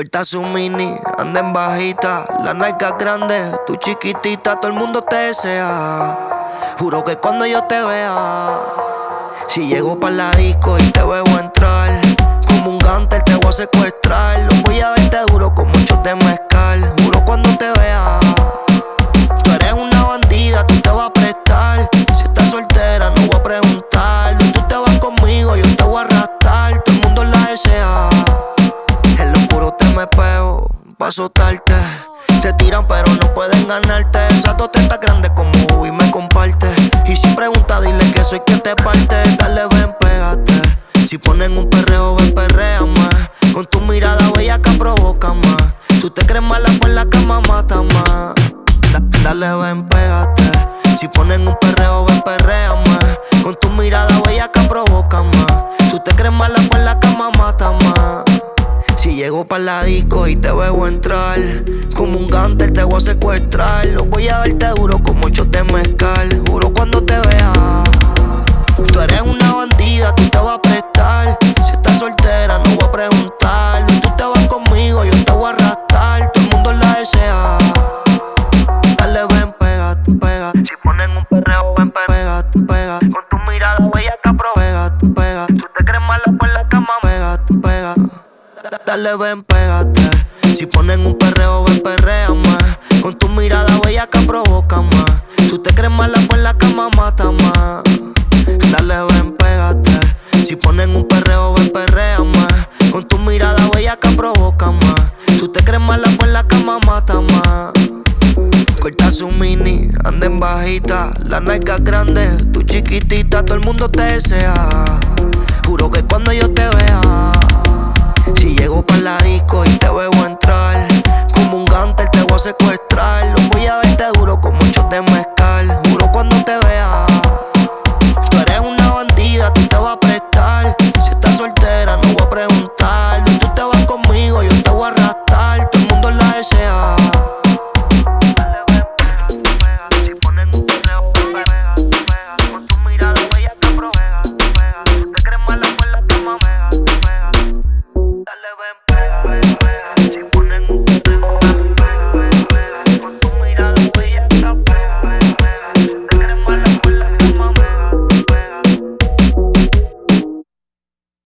Corta su mini, anda en bajita, las nalgas grandes, tú chiquitita, todo el mundo te desea. Juro que cuando yo te vea, si llego pa' la disco y te veo entrar, como un gánster te voy a secuestrar. Lo voy a verte duro con muchos de mezcal. Juro cuando te vea, tú eres una bandida, tú te vas a prestar. Si estás soltera no voy a preguntar. Tú te vas conmigo, yo te voy a arrastrar. Todo el mundo la desea. En lo oscuro te me pego pa' azotarte. Te tiran pero no pueden ganarte. Esas dos tetas grandes como Ubi me comparte. Y si pregunta dile que soy quien te parte. Dale ven, pégate. Si ponen un perreo, ven, perrea más. Con tu mirada bellaca provoca más. Tú te crees mala, pues la cama mata más. Dale ven, pégate. Si ponen un perreo, ven, perrea más. Con tu mirada bellaca provoca más. Tú te crees mala, pues la cama mata más. Si llego pa' la disco y te veo entrar, como un gánster te voy a secuestrar. Lo voy a verte duro con muchos de mezcal. Juro cuando te vea, tú eres una bandida, tú te vas a prestar. Si estás soltera no voy a preguntar. Tú te vas conmigo, yo te voy a arrastrar. Todo el mundo la desea. Dale ven, pégate, pega. Si ponen un perreo, ven, pégate, pega. Con tu mirada bellaca, pégate, pega. Tú te crees mala por la cama, pégate, pega. Dale ven, pégate. Si ponen un perreo, ven, perrea más. Con tu mirada bellaca provoca más. Tú te crees mala, pues la cama mata más. Dale ven, pégate. Si ponen un perreo, ven, perrea más. Con tu mirada bellaca provoca más. Tú te crees mala, pues la cama mata más. Corta su mini, anda en bajita, las nalgas grandes, tú chiquitita, todo el mundo te desea. Juro que cuando yo te vea, si llego pa' la disco y te veo entrar, como un gánster te voy a secuestrar. Lo voy a